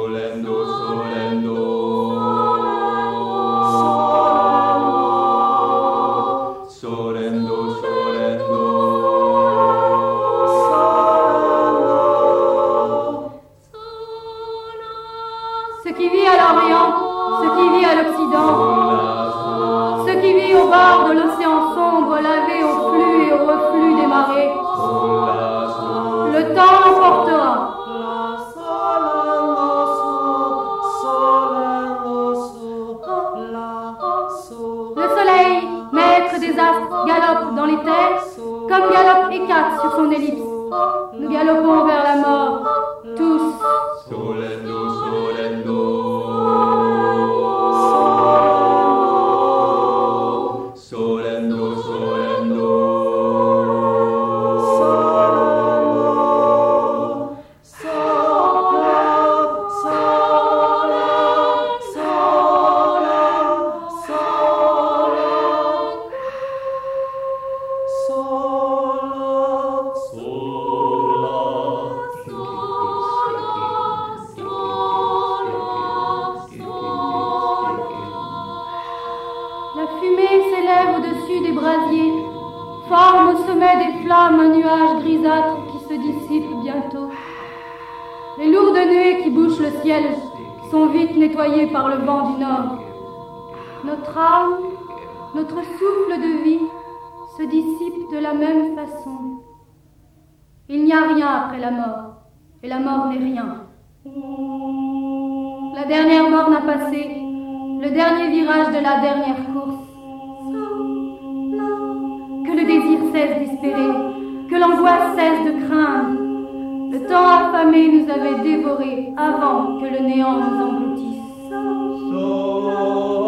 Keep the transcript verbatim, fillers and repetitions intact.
Solendo, solendo. Solendo, solendo. Ce qui vit à l'Orient, ce qui vit à l'Occident, ce qui vit au bord de l'océan sombre, lavé au flux et au reflux des marées, le temps emportera. Le soleil, maître des astres, galope dans les terres, comme galope Hécate sur son ellipse. Nous galopons vers la mort, tous. Solendo, solendo. Solendo, solendo. La fumée s'élève au-dessus des brasiers, forme au sommet des flammes un nuage grisâtre qui se dissipe bientôt. Les lourdes nuées qui bouchent le ciel sont vite nettoyées par le vent du nord. Notre âme, notre souffle de vie se dissipe de la même façon. Il n'y a rien après la mort, et la mort n'est rien. La dernière borne a passé, le dernier virage de la dernière course. Que le désir cesse d'espérer, que l'angoisse cesse de craindre. Le temps affamé nous avait dévorés avant que le néant nous engloutisse.